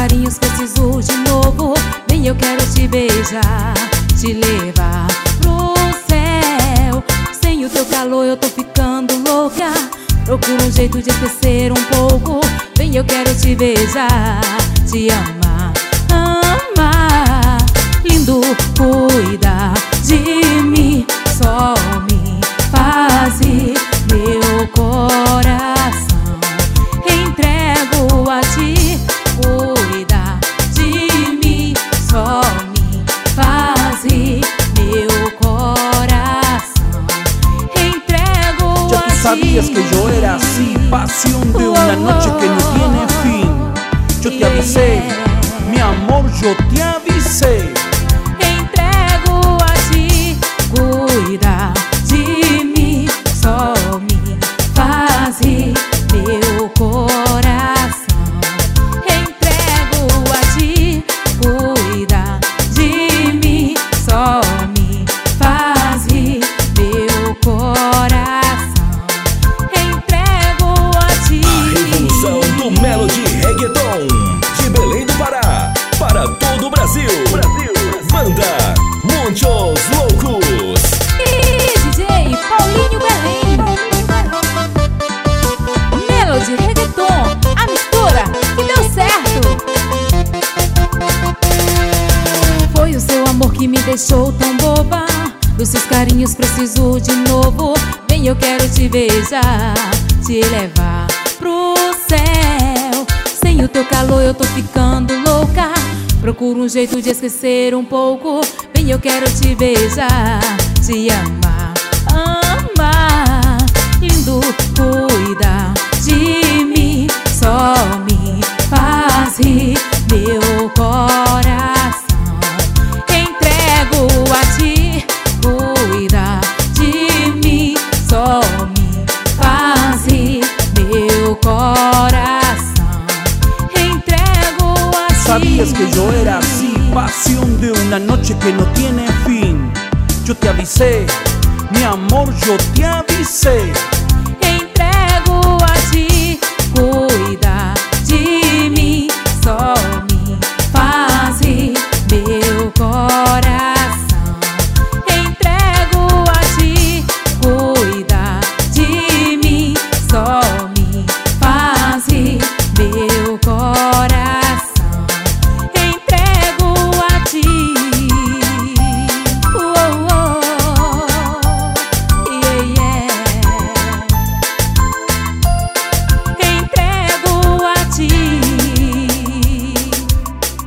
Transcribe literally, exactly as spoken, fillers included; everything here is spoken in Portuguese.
carinhos preciso de novo. Vem, eu quero te beijar, te levar pro céu. Sem o teu calor eu tô ficando louca. Procuro um jeito de esquecer um pouco. Vem, eu quero te beijar, te amar, amar. Lindo, cuida de mim, só me faz ir. Meu coração entrego a ti. Cuida de mim, só me faz ir. Meu coração entrego Ya a tú ti. sabías que yo era así, pasión de una noche que no tiene fin. Yo te avisé, mi amor, yo te avisé. Entrego a ti, cuida de mim, só me faz rir. Meu coração entrego a ti, cuida de mim, só me faz rir. Meu coração entrego a ti. A revolução do Melody Reggaeton, de Belém do Pará para todo o Brasil. Brasil. Banda Muchos Loucos. E D J Paulinho Belém. Melody Reggaeton, a mistura que deu certo. Foi o seu amor que me deixou tão boba. Dos seus carinhos preciso de novo. Vem, eu quero te beijar, te levar pro céu. Sem o teu calor eu tô ficando louca. Procuro um jeito de esquecer um pouco. Vem, eu quero te beijar, te amar, amar. Lindo, cuida de mim, só me faz rir. Meu coração entrego a ti. Cuida de mim, só me faz rir. Meu coração entrego a ti. Sabías que yo era así, pasión de una noche que no tiene fin. Yo te avisé, mi amor, yo te avisé. Entrego a ti, cuida